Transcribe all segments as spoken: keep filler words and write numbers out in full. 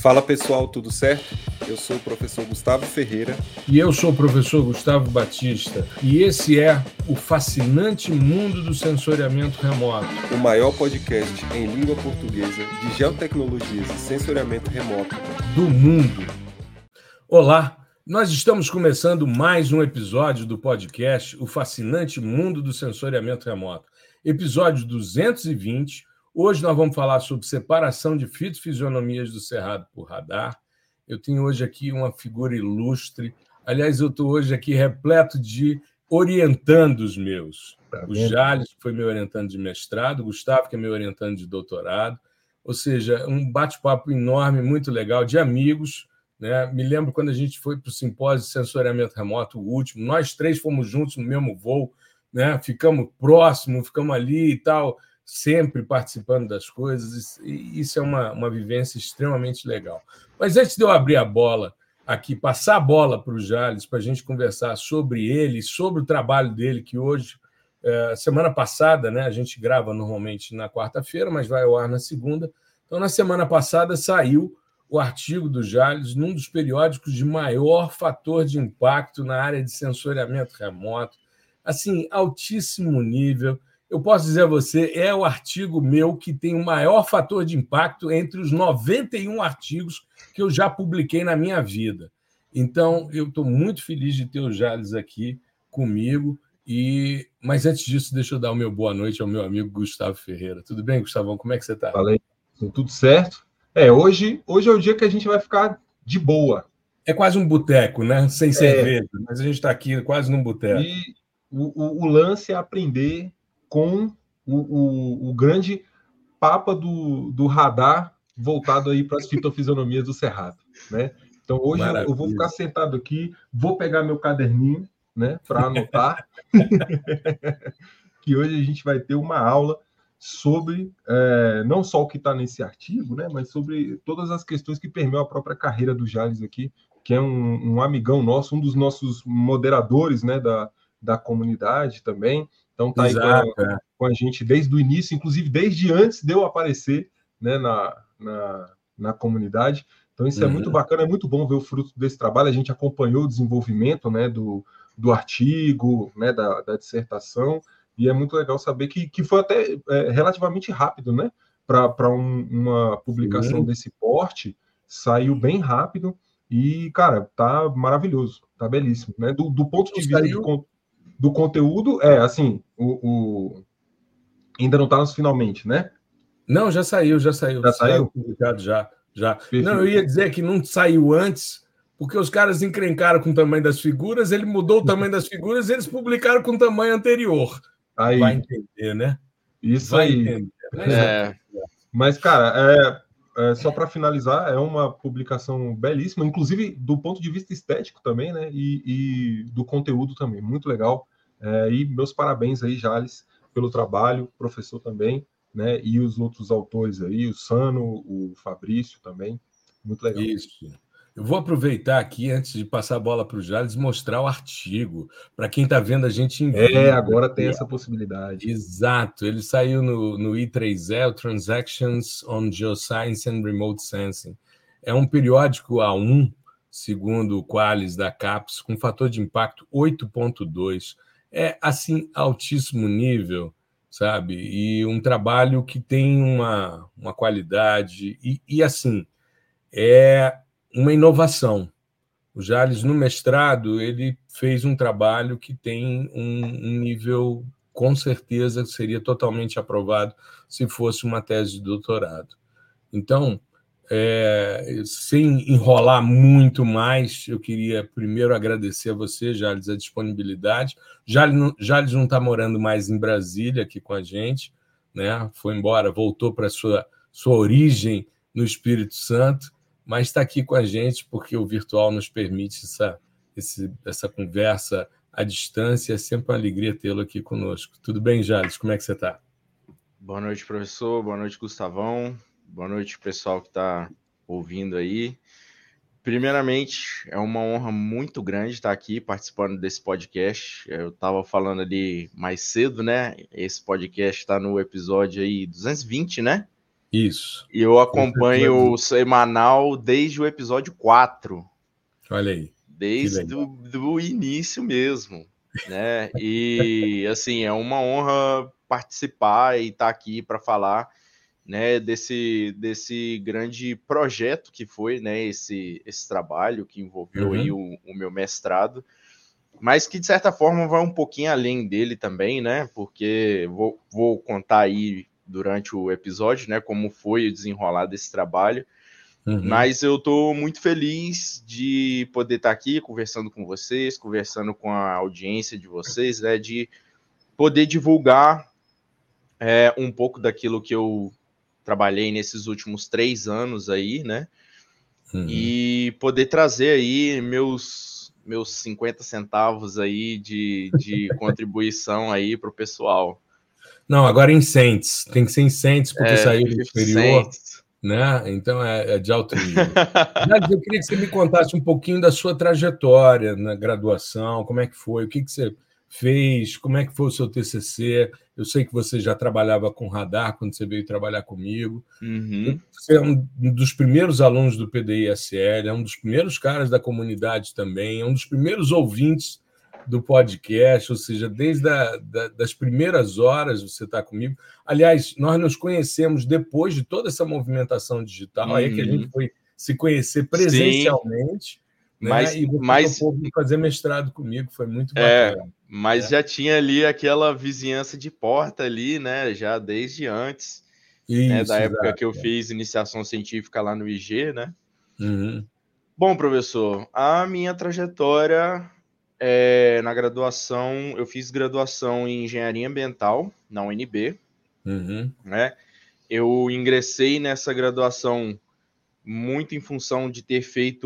Fala pessoal, tudo certo? Eu sou o professor Gustavo Ferreira. E eu sou o professor Gustavo Batista. E esse é o fascinante mundo do sensoriamento remoto. O maior podcast em língua portuguesa de geotecnologias e sensoriamento remoto do mundo. Olá, nós estamos começando mais um episódio do podcast O Fascinante Mundo do Sensoriamento Remoto. Episódio duzentos e vinte. Hoje nós vamos falar sobre separação de fitofisionomias do cerrado por radar. Eu tenho hoje aqui uma figura ilustre. Aliás, eu estou hoje aqui repleto de orientandos meus. Tá o Jales, que foi meu orientando de mestrado, o Gustavo, que é meu orientando de doutorado. Ou seja, um bate-papo enorme, muito legal, de amigos. Né? Me lembro quando a gente foi para o simpósio de sensoriamento remoto, o último. Nós três fomos juntos no mesmo voo, né? Ficamos próximos, ficamos ali e tal, sempre participando das coisas, e isso é uma, uma vivência extremamente legal. Mas antes de eu abrir a bola aqui, passar a bola para o Jales, para a gente conversar sobre ele, sobre o trabalho dele, que hoje, é, semana passada, né, a gente grava normalmente na quarta-feira, mas vai ao ar na segunda. Então, na semana passada, saiu o artigo do Jales num dos periódicos de maior fator de impacto na área de sensoriamento remoto, assim, altíssimo nível. Eu posso dizer a você, é o artigo meu que tem o maior fator de impacto entre os noventa e um artigos que eu já publiquei na minha vida. Então, eu estou muito feliz de ter o Jales aqui comigo. E... Mas antes disso, deixa eu dar o meu boa noite ao meu amigo Gustavo Ferreira. Tudo bem, Gustavão? Como é que você está? Falei, tudo certo. É, hoje, hoje é o dia que a gente vai ficar de boa. É quase um boteco, né? Sem é. cerveja, mas a gente está aqui quase num boteco. E o, o, o lance é aprender com o, o, o grande papa do, do radar voltado aí para as fitofisionomias do cerrado, né? Então hoje eu, eu vou ficar sentado aqui, vou pegar meu caderninho, né, para anotar, que hoje a gente vai ter uma aula sobre é, não só o que está nesse artigo, né, mas sobre todas as questões que permeiam a própria carreira do Jales aqui, que é um, um amigão nosso, um dos nossos moderadores, né, da, da comunidade também. Então tá aí com a, com a gente desde o início, inclusive desde antes de eu aparecer, né, na, na, na comunidade. Então isso uhum. é muito bacana, é muito bom ver o fruto desse trabalho. A gente acompanhou o desenvolvimento, né, do, do artigo, né, da, da dissertação, e é muito legal saber que, que foi até é, relativamente rápido, né, para um, uma publicação uhum. desse porte, saiu bem rápido e, cara, tá maravilhoso, tá belíssimo, né, do, do ponto de vista saiu... de do conteúdo, é, assim, o, o... ainda não está nos finalmente, né? Não, já saiu, já saiu. Já saiu? Publicado, já, já. Não, eu ia dizer que não saiu antes, porque os caras encrencaram com o tamanho das figuras, ele mudou o tamanho das figuras e eles publicaram com o tamanho anterior. Aí. Vai entender, né? Isso Vai aí. Entender. Mas, é... Mas, cara, é, é, só para finalizar, é uma publicação belíssima, inclusive do ponto de vista estético também, né? E, e do conteúdo também, muito legal. É, e meus parabéns aí, Jales, pelo trabalho, professor também, né? E os outros autores aí, o Sano, o Fabrício também, muito legal. Isso. Eu vou aproveitar aqui, antes de passar a bola para o Jales, mostrar o artigo, para quem está vendo a gente em vídeo. É, agora tem essa possibilidade. Exato, ele saiu no, no I três E, o Transactions on Geoscience and Remote Sensing. É um periódico A um, segundo o Qualis da CAPES, com fator de impacto oito ponto dois. É, assim, altíssimo nível, sabe? E um trabalho que tem uma, uma qualidade e, e, assim, é uma inovação. O Jales, no mestrado, ele fez um trabalho que tem um, um nível, com certeza, seria totalmente aprovado se fosse uma tese de doutorado. Então, É, sem enrolar muito mais, eu queria primeiro agradecer a você, Jales, a disponibilidade. Jales, Jales não está morando mais em Brasília aqui com a gente, né? Foi embora, voltou para a sua, sua origem no Espírito Santo, mas está aqui com a gente porque o virtual nos permite essa, esse, essa conversa à distância. É sempre uma alegria tê-lo aqui conosco. Tudo bem, Jales? Como é que você está? Boa noite, professor. Boa noite, Gustavão. Boa noite, pessoal que está ouvindo aí. Primeiramente, é uma honra muito grande estar aqui participando desse podcast. Eu estava falando ali mais cedo, né? Esse podcast está no episódio aí duzentos e vinte, né? Isso. E eu acompanho o semanal desde o episódio quatro. Olha aí. Desde o do início mesmo, né? E, assim, é uma honra participar e estar aqui para falar, né, desse, desse grande projeto que foi, né, esse, esse trabalho que envolveu uhum. aí o, o meu mestrado, mas que, de certa forma, vai um pouquinho além dele também, né? Porque vou, vou contar aí durante o episódio, né, como foi o desenrolar desse trabalho. Uhum. Mas eu estou muito feliz de poder estar aqui conversando com vocês, conversando com a audiência de vocês, né, de poder divulgar é, um pouco daquilo que eu trabalhei nesses últimos três anos aí, né, uhum. e poder trazer aí meus, meus cinquenta centavos aí de, de contribuição aí para o pessoal. Não, agora em cents, tem que ser em cents porque é, saiu do exterior. Cents. Né? Então é, é de alto nível. Eu queria que você me contasse um pouquinho da sua trajetória na graduação, como é que foi, o que, que você fez, como é que foi o seu T C C. Eu sei que você já trabalhava com radar quando você veio trabalhar comigo. Uhum. Você é um dos primeiros alunos do P D I S L, é um dos primeiros caras da comunidade também, é um dos primeiros ouvintes do podcast, ou seja, desde a, da, das primeiras horas você está comigo. Aliás, nós nos conhecemos depois de toda essa movimentação digital, uhum. aí é que a gente foi se conhecer presencialmente, né? Mas, e você mas... propôs fazer mestrado comigo, foi muito é, bacana. Mas é. já tinha ali aquela vizinhança de porta ali, né? Já desde antes, Isso, né? da época exato, que eu é. fiz iniciação científica lá no I G, né? Uhum. Bom, professor, a minha trajetória... É, na graduação, eu fiz graduação em Engenharia Ambiental, na U N B. Uhum. Né? Eu ingressei nessa graduação muito em função de ter feito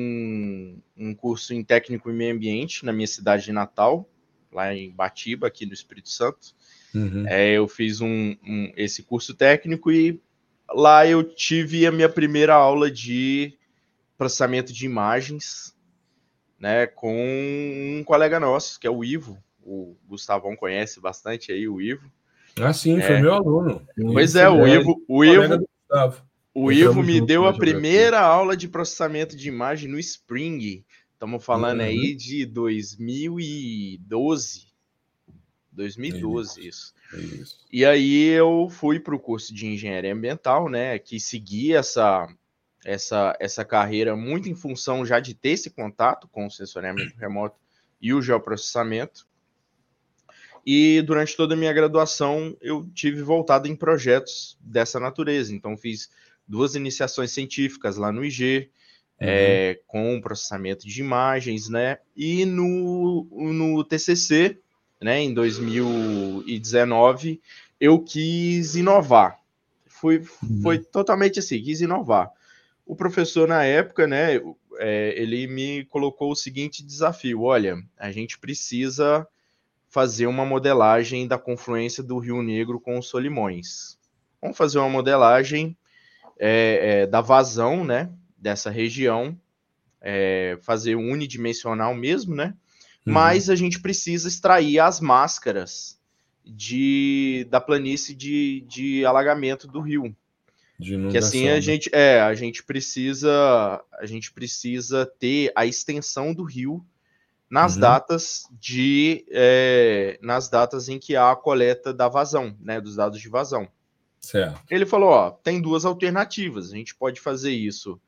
um, um curso em técnico em meio ambiente na minha cidade de Natal, lá em Batiba, aqui no Espírito Santo. Uhum. É, eu fiz um, um, esse curso técnico e lá eu tive a minha primeira aula de processamento de imagens, né, com um colega nosso, que é o Ivo. O Gustavão conhece bastante aí o Ivo. Ah, sim, é. foi meu aluno. Pois é, o Ivo, o Ivo, o Ivo me deu a junto, primeira aula de processamento de imagem no Spring. Estamos falando uhum. aí de dois mil e doze. dois mil e doze, isso. isso. isso. E aí eu fui para o curso de Engenharia Ambiental, né, que seguia essa... Essa, essa carreira muito em função já de ter esse contato com o sensoriamento remoto e o geoprocessamento. E durante toda a minha graduação eu tive voltado em projetos dessa natureza. Então fiz duas iniciações científicas lá no I G, uhum. é, com processamento de imagens, né? E no, no T C C, né, em dois mil e dezenove, eu quis inovar. Fui, uhum. Foi totalmente assim, quis inovar. O professor, na época, né, é, ele me colocou o seguinte desafio: olha, a gente precisa fazer uma modelagem da confluência do Rio Negro com os Solimões. Vamos fazer uma modelagem é, é, da vazão, né, dessa região, é, fazer um unidimensional mesmo, né? Uhum. Mas a gente precisa extrair as máscaras de, da planície de, de alagamento do rio. Que assim a gente é a gente precisa a gente precisa ter a extensão do rio nas uhum. datas de é, nas datas em que há a coleta da vazão, né, dos dados de vazão. Certo. Ele falou, ó, tem duas alternativas. A gente pode fazer isso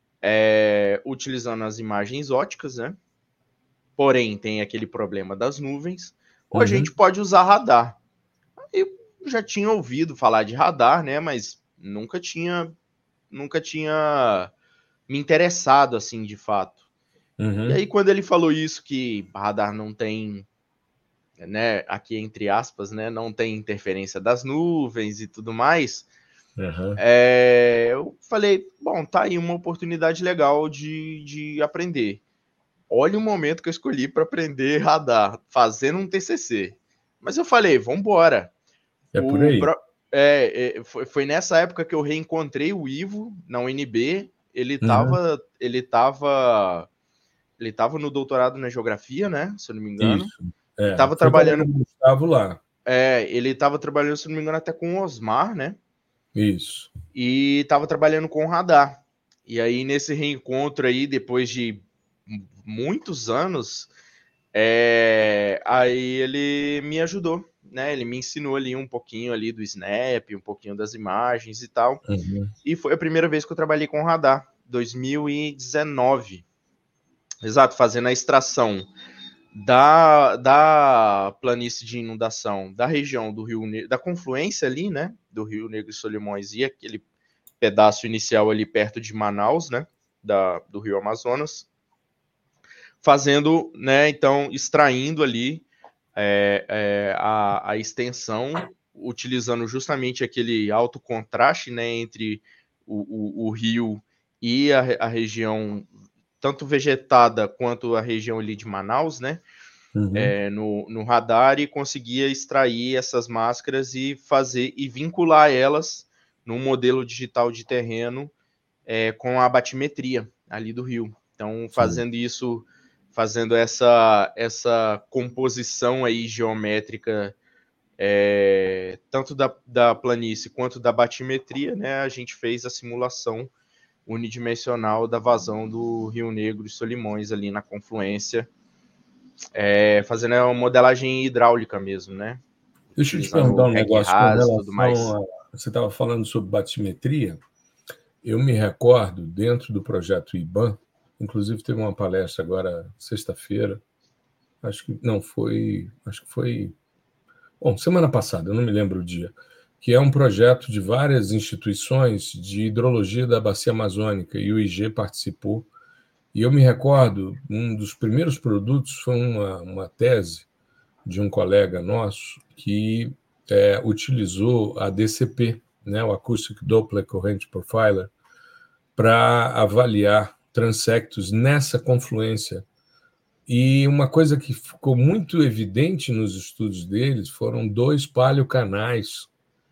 é, utilizando as imagens óticas, né? Porém tem aquele problema das nuvens. Ou uhum. a gente pode usar radar. Eu já tinha ouvido falar de radar, né? Mas nunca tinha, nunca tinha me interessado assim de fato. Uhum. E aí quando ele falou isso, que radar não tem, né, aqui entre aspas, né, não tem interferência das nuvens e tudo mais, uhum. é, eu falei, bom, tá aí uma oportunidade legal de, de aprender. Olha o momento que eu escolhi para aprender radar, fazendo um T C C. Mas eu falei, vambora. É o, por aí. É, é, foi, foi nessa época que eu reencontrei o Ivo na U N B. Ele estava, uhum. ele estava, ele estava no doutorado na geografia, né? Se eu não me engano. Isso. É, ele estava trabalhando com o Gustavo lá. É, ele estava trabalhando, se não me engano, até com o Osmar, né? Isso. e estava trabalhando com radar. E aí, nesse reencontro aí, depois de muitos anos, é, aí ele me ajudou, né? Ele me ensinou ali um pouquinho ali do Snap, um pouquinho das imagens e tal. Uhum. E foi a primeira vez que eu trabalhei com radar, dois mil e dezenove. Exato, fazendo a extração da, da planície de inundação da região do Rio Negro, da confluência ali, né? Do Rio Negro e Solimões e aquele pedaço inicial ali perto de Manaus, né? Da, do Rio Amazonas. Fazendo, né? Então, extraindo ali é, é, a, a extensão, utilizando justamente aquele alto contraste, né? Entre o, o, o rio e a, a região tanto vegetada quanto a região ali de Manaus, né? Uhum. É, no, no radar, e conseguia extrair essas máscaras e fazer e vincular elas num modelo digital de terreno é, com a batimetria ali do rio. Então, fazendo Sim. isso, fazendo essa, essa composição aí geométrica é, tanto da, da planície quanto da batimetria, né? A gente fez a simulação unidimensional da vazão do Rio Negro e Solimões ali na confluência, é, fazendo uma modelagem hidráulica mesmo, né? Deixa eu te perguntar um negócio com relação a... Você estava falando sobre batimetria. Eu me recordo, dentro do projeto I B A N, inclusive teve uma palestra agora, sexta-feira, acho que não foi... Acho que foi... Bom, semana passada, eu não me lembro o dia, que é um projeto de várias instituições de hidrologia da Bacia Amazônica, e o I G participou. E eu me recordo, um dos primeiros produtos foi uma, uma tese de um colega nosso que é, utilizou a D C P, né, o Acoustic Doppler Current Profiler, para avaliar transectos nessa confluência. E uma coisa que ficou muito evidente nos estudos deles foram dois paleocanais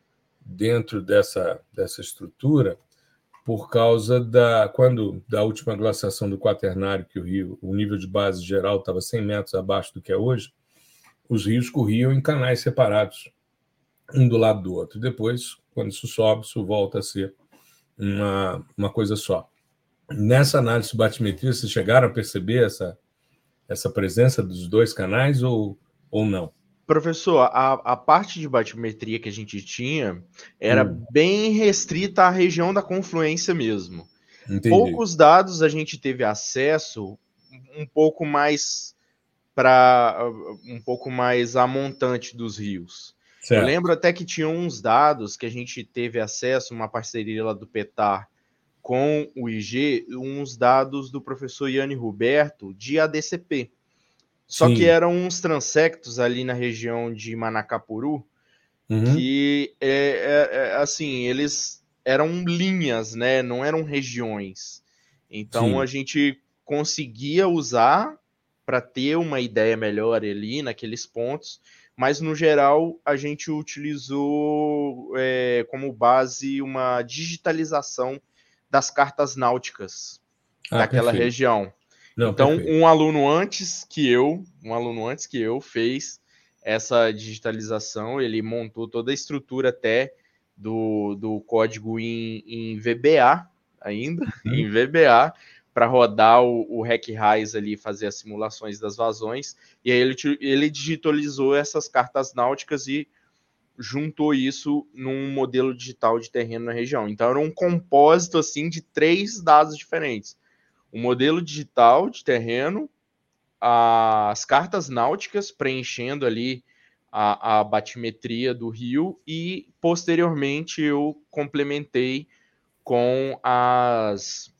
dentro dessa, dessa estrutura, por causa da quando da última glaciação do Quaternário, que o rio, o nível de base geral estava cem metros abaixo do que é hoje, os rios corriam em canais separados, um do lado do outro. Depois, quando isso sobe, isso volta a ser uma, uma coisa só. Nessa análise de batimetria, vocês chegaram a perceber essa, essa presença dos dois canais ou, ou não? Professor, a, a parte de batimetria que a gente tinha era hum. bem restrita à região da confluência mesmo. Entendi. Poucos dados a gente teve acesso um pouco mais para um pouco mais a montante dos rios. Certo. Eu lembro até que tinha uns dados que a gente teve acesso, uma parceria lá do Petar com o I G, uns dados do professor Iane Roberto de A D C P. Só Sim. que eram uns transectos ali na região de Manacapuru, uhum. que, é, é, é, assim, eles eram linhas, né? Não eram regiões. Então, Sim. a gente conseguia usar para ter uma ideia melhor ali naqueles pontos, mas, no geral, a gente utilizou é, como base uma digitalização das cartas náuticas ah, daquela perfeito. região. Não, então, perfeito. um aluno antes que eu, um aluno antes que eu fez essa digitalização, ele montou toda a estrutura até do, do código em, em V B A ainda, hum. em V B A, para rodar o, o RecRaiz ali, fazer as simulações das vazões, e aí ele, ele digitalizou essas cartas náuticas e juntou isso num modelo digital de terreno na região. Então, era um compósito, assim, de três dados diferentes. O modelo digital de terreno, as cartas náuticas preenchendo ali a, a batimetria do rio e, posteriormente, eu complementei com as,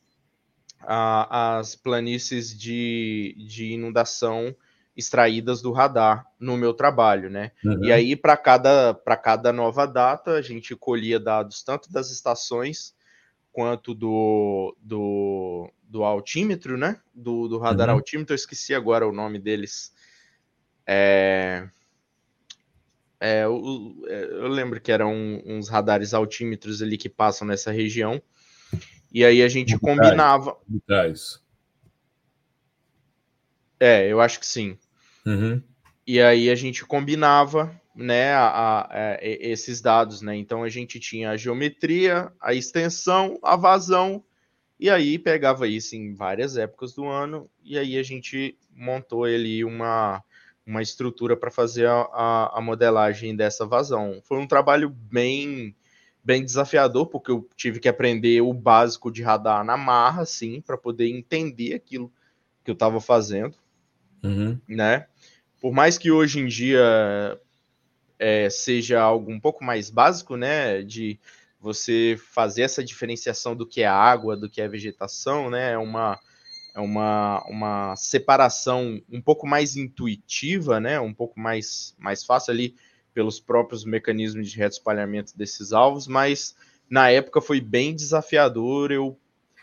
a, as planícies de, de inundação extraídas do radar no meu trabalho, né? Uhum. E aí, para cada, para cada nova data, a gente colhia dados tanto das estações quanto do, do, do altímetro, né? Do, do radar uhum. altímetro, eu esqueci agora o nome deles. É, é, eu, eu lembro que eram uns radares altímetros ali que passam nessa região. E aí a gente Mutais. combinava... Mutais. É, eu acho que sim. Uhum. E aí a gente combinava né, a, a, a, esses dados, né? Então a gente tinha a geometria, a extensão, a vazão, e aí pegava isso em várias épocas do ano, e aí a gente montou ali uma, uma estrutura para fazer a, a, a modelagem dessa vazão. Foi um trabalho bem, bem desafiador, porque eu tive que aprender o básico de radar na marra, assim, para poder entender aquilo que eu estava fazendo, uhum. né? Por mais que hoje em dia é, seja algo um pouco mais básico, né, de você fazer essa diferenciação do que é água, do que é vegetação, né, é uma, é uma, uma separação um pouco mais intuitiva, né, um pouco mais, mais fácil ali pelos próprios mecanismos de retroespalhamento desses alvos, mas na época foi bem desafiador, eu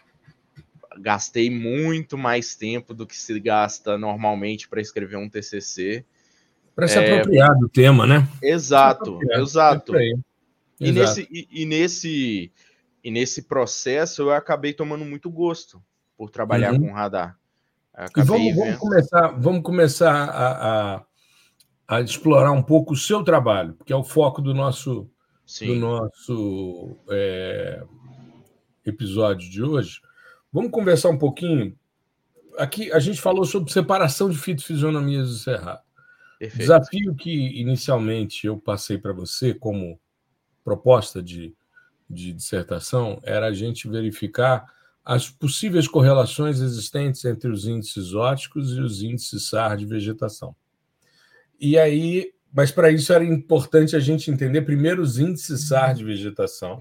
gastei muito mais tempo do que se gasta normalmente para escrever um T C C. Para se é... apropriar do tema, né? Exato, exato. É e, exato. Nesse, e, e, nesse, e nesse processo eu acabei tomando muito gosto por trabalhar uhum. com radar. E vamos, vamos começar, vamos começar a, a, a explorar um pouco o seu trabalho, que é o foco do nosso, do nosso é, episódio de hoje. Vamos conversar um pouquinho. Aqui a gente falou sobre separação de fitofisionomias do cerrado. Perfeito. Desafio que inicialmente eu passei para você como proposta de, de dissertação era a gente verificar as possíveis correlações existentes entre os índices óticos e os índices S A R de vegetação. E aí, mas para isso era importante a gente entender primeiro os índices S A R de vegetação.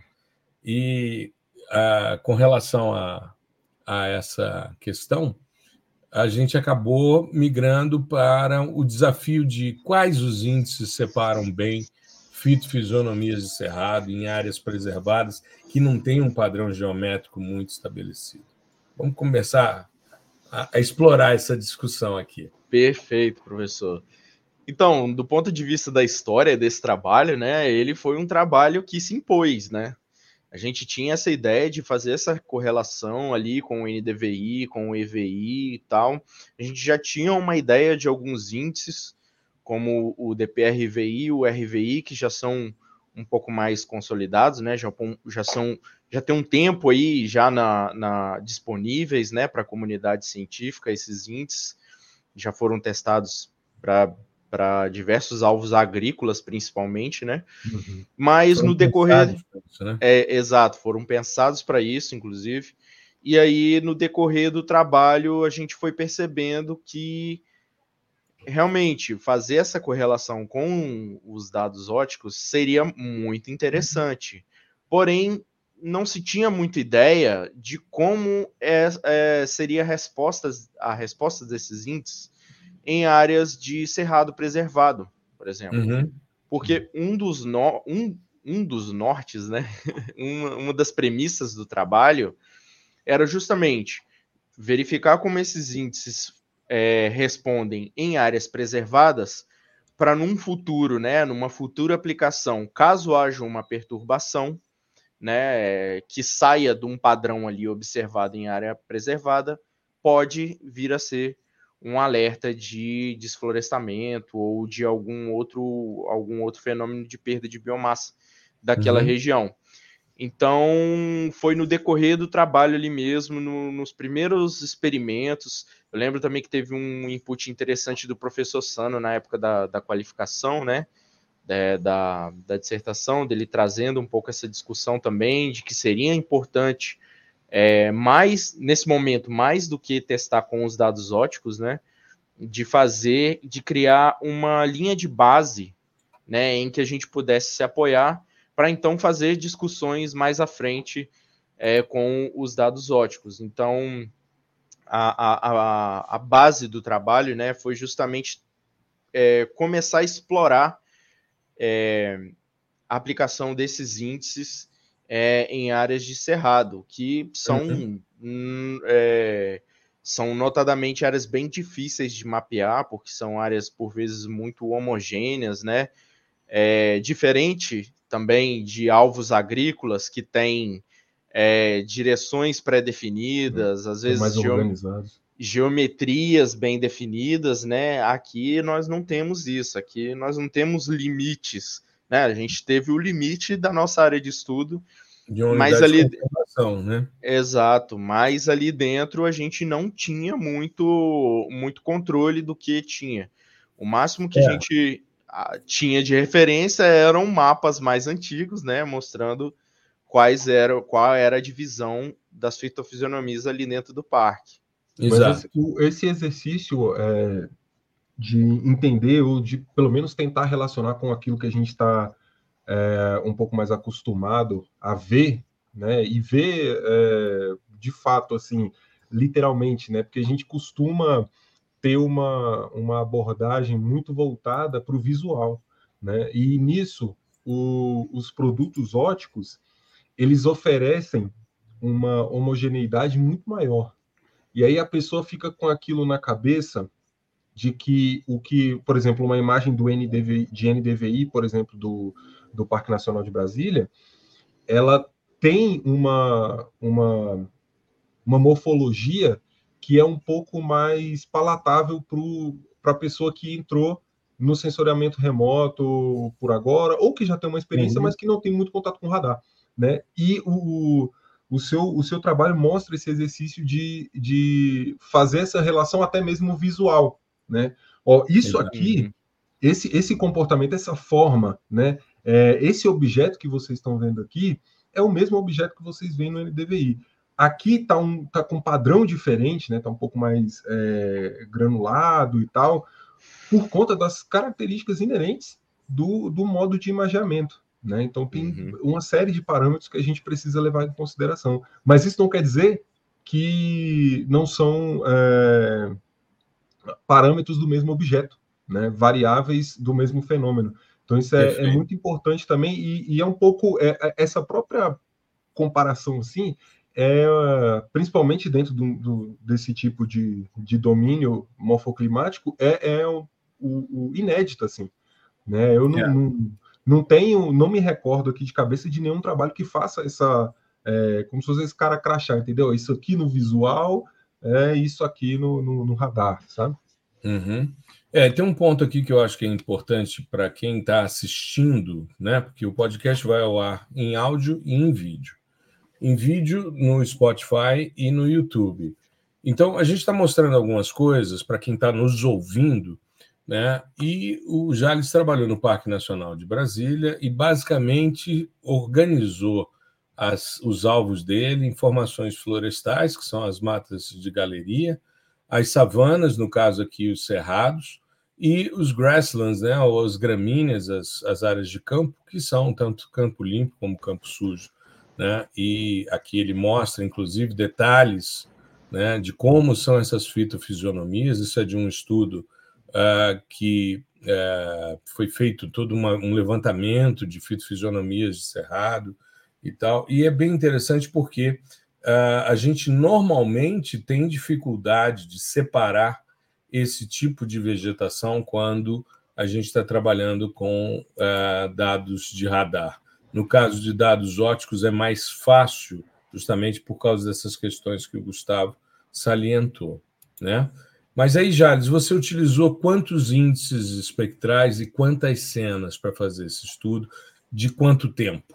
E a, com relação a, a essa questão, a gente acabou migrando para o desafio de quais os índices separam bem fitofisionomias de cerrado em áreas preservadas que não têm um padrão geométrico muito estabelecido. Vamos começar a, a explorar essa discussão aqui. Perfeito, professor. Então, do ponto de vista da história desse trabalho, né, ele foi um trabalho que se impôs, né? A gente tinha essa ideia de fazer essa correlação ali com o N D V I, com o E V I e tal. A gente já tinha uma ideia de alguns índices, como o D P R V I e o R V I, que já são um pouco mais consolidados, né? Já, já são, já tem um tempo aí já na, na disponíveis, né, para a comunidade científica. Esses índices já foram testados para para diversos alvos agrícolas, principalmente, né? Uhum. Mas foram no decorrer... Isso, né? É, exato, foram pensados para isso, inclusive. E aí, no decorrer do trabalho, a gente foi percebendo que, realmente, fazer essa correlação com os dados óticos seria muito interessante. Porém, não se tinha muita ideia de como é, é, seria a resposta, a resposta desses índices em áreas de cerrado preservado, por exemplo. Uhum. Porque um dos, no, um, um dos nortes, né? uma, uma das premissas do trabalho era justamente verificar como esses índices é, respondem em áreas preservadas para num futuro, né, numa futura aplicação, caso haja uma perturbação, né, que saia de um padrão ali observado em área preservada, pode vir a ser um alerta de desflorestamento ou de algum outro, algum outro fenômeno de perda de biomassa daquela uhum. região. Então, foi no decorrer do trabalho ali mesmo, no, nos primeiros experimentos. Eu lembro também que teve um input interessante do professor Sano na época da, da qualificação, né, é, da, da dissertação, dele trazendo um pouco essa discussão também de que seria importante É, mais, nesse momento, mais do que testar com os dados óticos, né, de fazer, de criar uma linha de base, né, em que a gente pudesse se apoiar para então fazer discussões mais à frente é, com os dados óticos. Então, a, a, a base do trabalho, né, foi justamente é, começar a explorar é, a aplicação desses índices É, em áreas de cerrado, que são, uhum. hum, é, são notadamente áreas bem difíceis de mapear, porque são áreas, por vezes, muito homogêneas, né? É, diferente também de alvos agrícolas que têm é, direções pré-definidas, às vezes... mais organizados. geometrias bem definidas, né? Aqui nós não temos isso, aqui nós não temos limites, né? A gente teve o limite da nossa área de estudo, De uma mas unidade ali, de conservação, né? exato, mas ali dentro a gente não tinha muito, muito controle do que tinha. O máximo que É. a gente ah, tinha de referência eram mapas mais antigos, né? Mostrando quais eram, qual era a divisão das fitofisionomias ali dentro do parque. Mas Exato. esse, o- esse exercício é, de entender ou de pelo menos tentar relacionar com aquilo que a gente está é, um pouco mais acostumado a ver, né? E ver é, de fato, assim, literalmente, né? Porque a gente costuma ter uma, uma abordagem muito voltada para o visual, né? E nisso, o, os produtos óticos, eles oferecem uma homogeneidade muito maior. E aí a pessoa fica com aquilo na cabeça de que o que, por exemplo, uma imagem do N D V, de N D V I, por exemplo, do, do Parque Nacional de Brasília, ela tem uma, uma, uma morfologia que é um pouco mais palatável para a pessoa que entrou no sensoriamento remoto por agora, ou que já tem uma experiência, Uhum. mas que não tem muito contato com o radar, né? E o, o, seu, o seu trabalho mostra esse exercício de, de fazer essa relação até mesmo visual, né? Ó, isso aqui, Uhum. esse, esse comportamento, essa forma, né? É, esse objeto que vocês estão vendo aqui é o mesmo objeto que vocês veem no N D V I. Aqui está um, tá com um padrão diferente, né? Está um pouco mais é, granulado e tal, por conta das características inerentes do, do modo de imageamento, né? Então tem Uhum. uma série de parâmetros que a gente precisa levar em consideração. Mas isso não quer dizer que não são é, parâmetros do mesmo objeto, né? Variáveis do mesmo fenômeno. Então isso é, é muito importante também e, e é um pouco é, é, essa própria comparação assim, é, principalmente dentro do, do, desse tipo de, de domínio morfoclimático, é, é o, o, o inédito, assim, né? Eu não, É. não, não tenho, não me recordo aqui de cabeça de nenhum trabalho que faça essa, é, como se fosse esse cara crachar, entendeu? Isso aqui no visual, é isso aqui no, no, no radar, sabe? Uhum. É, tem um ponto aqui que eu acho que é importante para quem está assistindo, né? Porque o podcast vai ao ar em áudio e em vídeo. Em vídeo no Spotify e no YouTube. Então, a gente está mostrando algumas coisas para quem está nos ouvindo, né? E o Jales trabalhou no Parque Nacional de Brasília e basicamente organizou as, os alvos dele em formações florestais, que são as matas de galeria, as savanas, no caso aqui os cerrados, e os grasslands, né, ou as gramíneas, as, as áreas de campo, que são tanto campo limpo como campo sujo, né? E aqui ele mostra, inclusive, detalhes, né, de como são essas fitofisionomias. Isso é de um estudo uh, que uh, foi feito todo uma, um levantamento de fitofisionomias de cerrado e tal. E é bem interessante porque Uh, a gente normalmente tem dificuldade de separar esse tipo de vegetação quando a gente está trabalhando com uh, dados de radar. No caso de dados ópticos, é mais fácil, justamente por causa dessas questões que o Gustavo salientou, né? Mas aí, Jales, você utilizou quantos índices espectrais e quantas cenas para fazer esse estudo? De quanto tempo?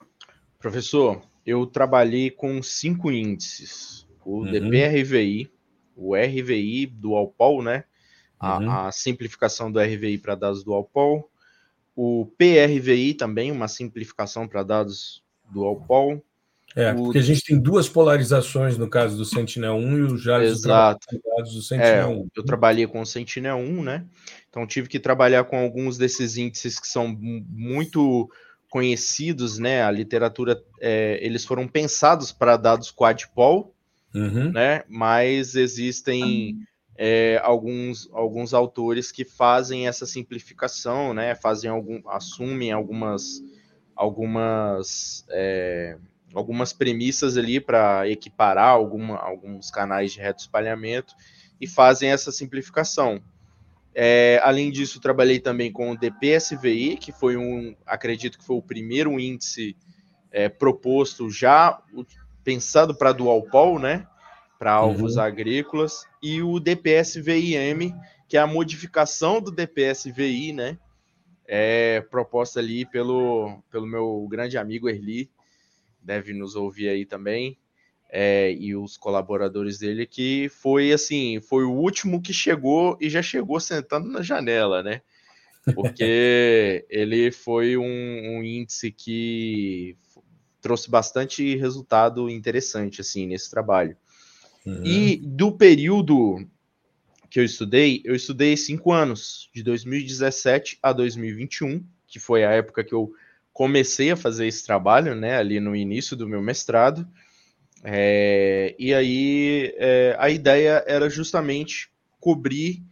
Professor, eu trabalhei com cinco índices. O Uhum. D P R V I, o R V I Dual Pol, né? Uhum. A, a simplificação do R V I para dados Dual Pol. O P R V I também, uma simplificação para dados Dual Pol. É, o... porque a gente tem duas polarizações no caso do Sentinel um e o Jales do trabalho Exato. com dados do Sentinel um. É, eu trabalhei com o Sentinel um, né? Então tive que trabalhar com alguns desses índices que são muito conhecidos, né? A literatura, é, eles foram pensados para dados quadpol, uhum. né? Mas existem é, alguns, alguns autores que fazem essa simplificação, né? Fazem algum, assumem algumas, algumas, é, algumas premissas ali para equiparar alguma, alguns canais de reto espalhamento e fazem essa simplificação. É, além disso, trabalhei também com o D P S V I, que foi um, acredito que foi o primeiro índice é, proposto já pensado para dual pol, né? para alvos Uhum. agrícolas, e o D P S V I M, que é a modificação do D P S V I, né? É proposta ali pelo, pelo meu grande amigo Erli, deve nos ouvir aí também, é, e os colaboradores dele, que foi assim, foi o último que chegou e já chegou sentando na janela, né? Porque ele foi um, um índice que trouxe bastante resultado interessante assim nesse trabalho. Uhum. E do período que eu estudei, eu estudei cinco anos, de dois mil e dezessete a dois mil e vinte e um, que foi a época que eu comecei a fazer esse trabalho, né, ali no início do meu mestrado. É, e aí é, a ideia era justamente cobrir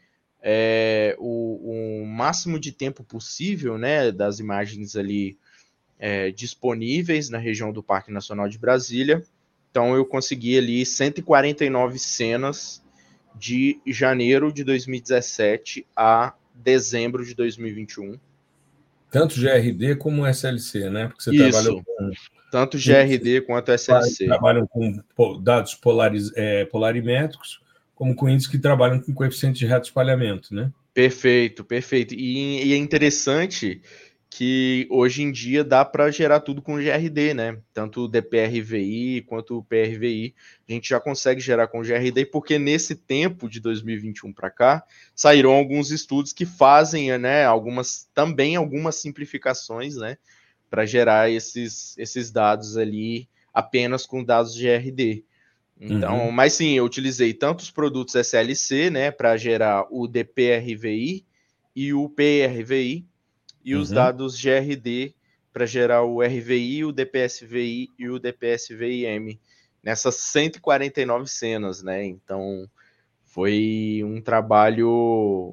é, o, o máximo de tempo possível, né, das imagens ali é, disponíveis na região do Parque Nacional de Brasília. Então eu consegui ali cento e quarenta e nove cenas de janeiro de dois mil e dezessete a dezembro de dois mil e vinte e um. Tanto G R D como S L C, né? Porque você Isso, trabalhou com... tanto G R D quanto S L C. Trabalham com dados polariz... é, polarimétricos, como com índices que trabalham com coeficiente de reto espalhamento, né? Perfeito, perfeito. E, e é interessante que hoje em dia dá para gerar tudo com G R D, né? Tanto o D P R V I quanto o P R V I, a gente já consegue gerar com G R D, porque nesse tempo de dois mil e vinte e um para cá, saíram alguns estudos que fazem, né, algumas, também algumas simplificações, né, para gerar esses, esses dados ali apenas com dados G R D. Então, uhum. Mas sim, eu utilizei tanto os produtos S L C, né, para gerar o D P R V I e o P R V I, e uhum. os dados G R D para gerar o R V I, o D P S V I e o D P S V I M, nessas cento e quarenta e nove cenas, né? Então, foi um trabalho...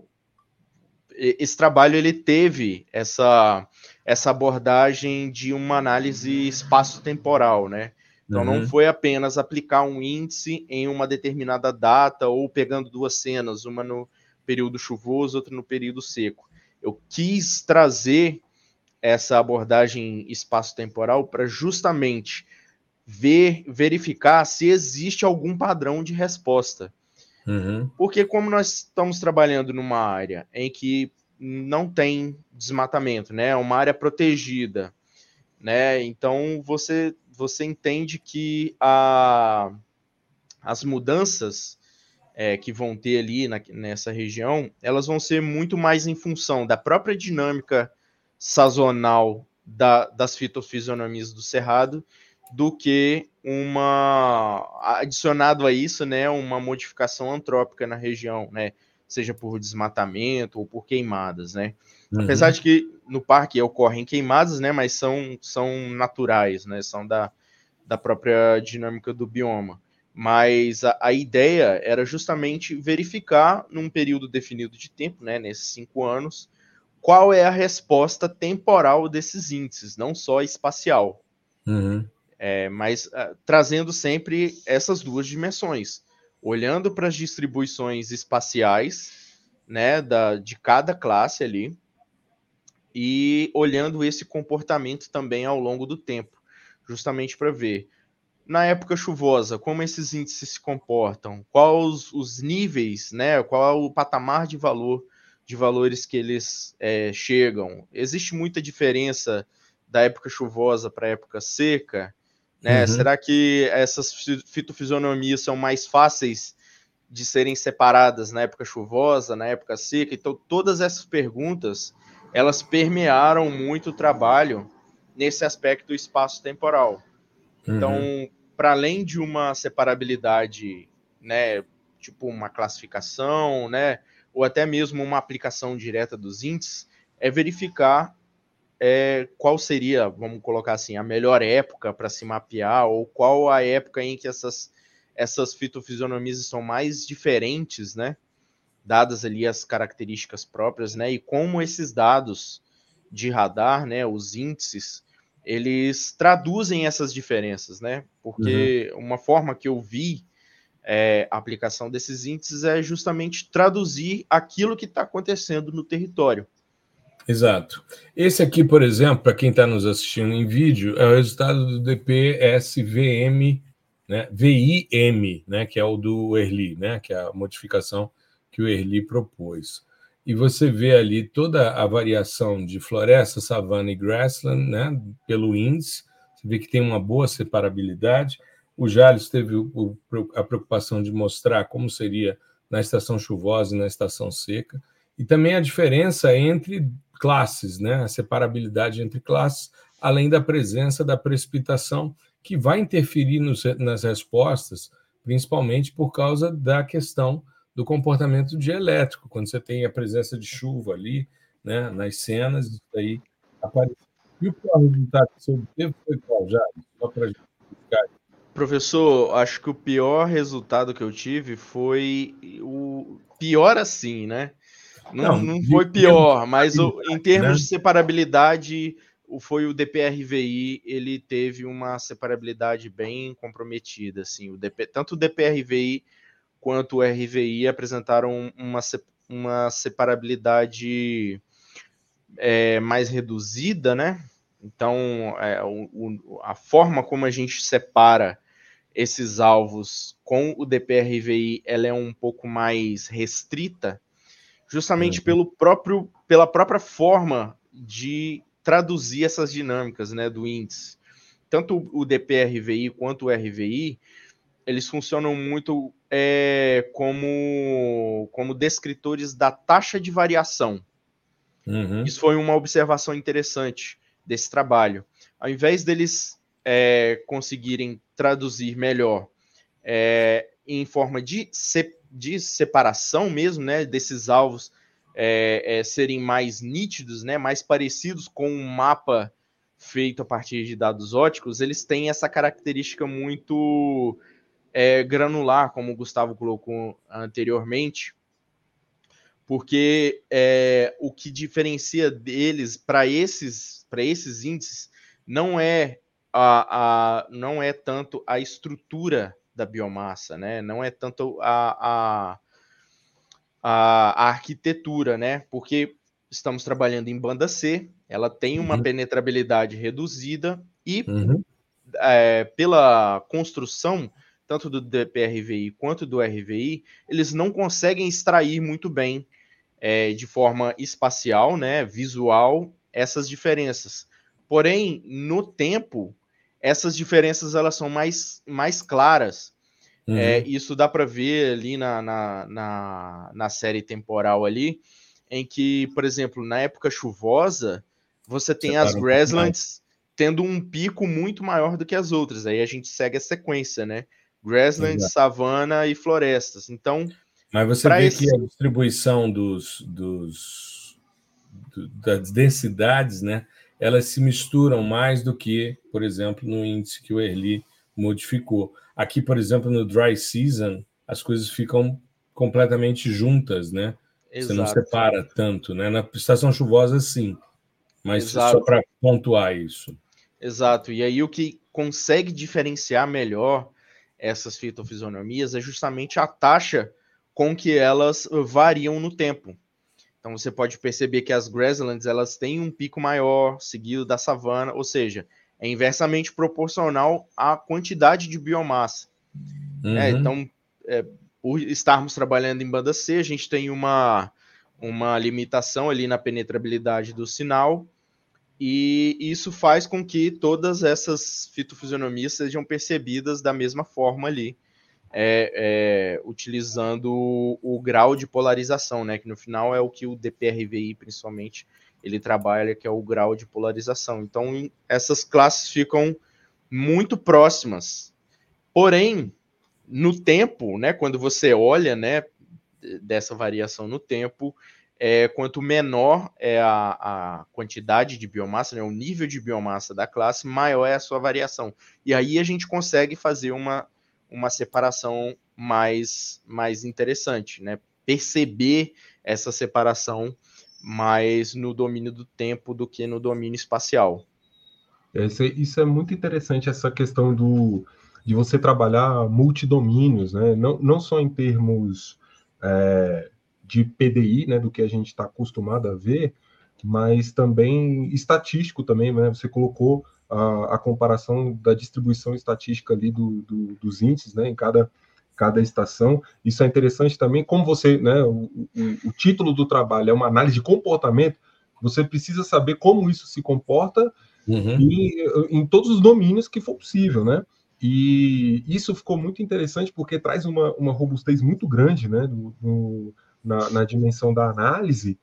Esse trabalho, ele teve essa, essa abordagem de uma análise espaço-temporal, né? Então, uhum. não foi apenas aplicar um índice em uma determinada data ou pegando duas cenas, uma no período chuvoso, outra no período seco. Eu quis trazer essa abordagem espaço-temporal para justamente ver, verificar se existe algum padrão de resposta. Uhum. Porque como nós estamos trabalhando numa área em que não tem desmatamento, né? Uma área protegida, né? Então, você... você entende que a, as mudanças é, que vão ter ali na, nessa região, elas vão ser muito mais em função da própria dinâmica sazonal da, das fitofisionomias do cerrado do que uma, adicionado a isso, né, uma modificação antrópica na região, né, seja por desmatamento ou por queimadas, né. Uhum. Apesar de que no parque ocorrem queimadas, né, mas são, são naturais, né, são da, da própria dinâmica do bioma. Mas a, a ideia era justamente verificar, num período definido de tempo, né, nesses cinco anos, qual é a resposta temporal desses índices, não só espacial. Uhum. É, mas uh, trazendo sempre essas duas dimensões, olhando para as distribuições espaciais, né, da, de cada classe ali, e olhando esse comportamento também ao longo do tempo, justamente para ver, na época chuvosa, como esses índices se comportam, quais os níveis, né, qual é o patamar de valor, de valores que eles é, chegam. Existe muita diferença da época chuvosa para a época seca, né? Uhum. Será que essas fitofisionomias são mais fáceis de serem separadas na época chuvosa, na época seca? Então, todas essas perguntas, elas permearam muito o trabalho nesse aspecto espaço-temporal. Então, uhum. para além de uma separabilidade, né, tipo uma classificação, né, ou até mesmo uma aplicação direta dos índices, é verificar é, qual seria, vamos colocar assim, a melhor época para se mapear, ou qual a época em que essas, essas fitofisionomias são mais diferentes, né, dadas ali as características próprias, né, e como esses dados de radar, né, os índices, eles traduzem essas diferenças, né, porque uhum. uma forma que eu vi é, a aplicação desses índices é justamente traduzir aquilo que está acontecendo no território. Exato. Esse aqui, por exemplo, para quem está nos assistindo em vídeo, é o resultado do D P S V M né? V I M, né? Que é o do Early, né? Que é a modificação que o Early propôs. E você vê ali toda a variação de floresta, savana e grassland, né? Pelo índice, você vê que tem uma boa separabilidade. O Jales teve o, a preocupação de mostrar como seria na estação chuvosa e na estação seca, e também a diferença entre classes, né? A separabilidade entre classes, além da presença da precipitação, que vai interferir nos, nas respostas, principalmente por causa da questão do comportamento dielétrico, quando você tem a presença de chuva ali, né, nas cenas, isso aí aparece. E o pior resultado que você obteve foi qual, já? Só para a gente explicar. Professor, acho que o pior resultado que eu tive foi o pior assim, né? Não, não, não foi pior, mas o, em termos, né, de separabilidade, foi o D P R V I, ele teve uma separabilidade bem comprometida, assim. O D P, tanto o D P R V I quanto o R V I apresentaram uma, uma separabilidade é, mais reduzida, né? Então, é, o, a forma como a gente separa esses alvos com o D P R V I, ela é um pouco mais restrita, justamente uhum. pelo próprio, pela própria forma de traduzir essas dinâmicas, né, do índice. Tanto o D P R V I quanto o R V I, eles funcionam muito é, como, como descritores da taxa de variação. Uhum. Isso foi uma observação interessante desse trabalho. Ao invés deles é, conseguirem traduzir melhor é, em forma de, se, de separação mesmo, né, desses alvos é, é, serem mais nítidos, né, mais parecidos com um mapa feito a partir de dados ópticos, eles têm essa característica muito é, granular, como o Gustavo colocou anteriormente, porque é, o que diferencia deles para esses, para esses índices não é, a, a, não é tanto a estrutura da biomassa, né? Não é tanto a, a, a, a arquitetura, né? Porque estamos trabalhando em banda C, ela tem uma uhum. penetrabilidade reduzida e uhum. é, pela construção tanto do D P R V I quanto do R V I, eles não conseguem extrair muito bem é, de forma espacial, né, visual, essas diferenças. Porém, no tempo, essas diferenças elas são mais, mais claras. Uhum. É, isso dá para ver ali na, na, na, na série temporal ali, em que, por exemplo, na época chuvosa, você tem você as grasslands tendo um pico muito maior do que as outras. Aí a gente segue a sequência, né? Grasslands, Exato. savana e florestas. Então, mas você vê esse... que a distribuição dos, dos, do, das densidades, né, elas se misturam mais do que, por exemplo, no índice que o Early modificou. Aqui, por exemplo, no Dry Season, as coisas ficam completamente juntas, né? Exato. Você não separa tanto, né? Na estação chuvosa, sim. Mas Exato. Só para pontuar isso. Exato. E aí o que consegue diferenciar melhor essas fitofisionomias é justamente a taxa com que elas variam no tempo. Então você pode perceber que as grasslands elas têm um pico maior, seguido da savana, ou seja, é inversamente proporcional à quantidade de biomassa. Uhum. É, então, é, por estarmos trabalhando em banda C, a gente tem uma, uma limitação ali na penetrabilidade do sinal, e isso faz com que todas essas fitofisionomias sejam percebidas da mesma forma ali, é, é, utilizando o, o grau de polarização, né, que no final é o que o D P R V I, principalmente, ele trabalha, que é o grau de polarização. Então, essas classes ficam muito próximas. Porém, no tempo, né, quando você olha, né, dessa variação no tempo, é, quanto menor é a, a quantidade de biomassa, né, o nível de biomassa da classe, maior é a sua variação. E aí a gente consegue fazer uma, uma separação mais, mais interessante, né? Perceber essa separação mais no domínio do tempo do que no domínio espacial. Isso é, isso é muito interessante, essa questão do, de você trabalhar multidomínios, né? Não, não só em termos é, de P D I, né, do que a gente está acostumado a ver, mas também estatístico também, né? Você colocou a, a comparação da distribuição estatística ali do, do, dos índices, né, em cada, cada estação. Isso é interessante também, como você, né, o, o, o título do trabalho é uma análise de comportamento, você precisa saber como isso se comporta uhum. em, em todos os domínios que for possível, né? E isso ficou muito interessante porque traz uma, uma robustez muito grande, né, no, no, na, na dimensão da análise.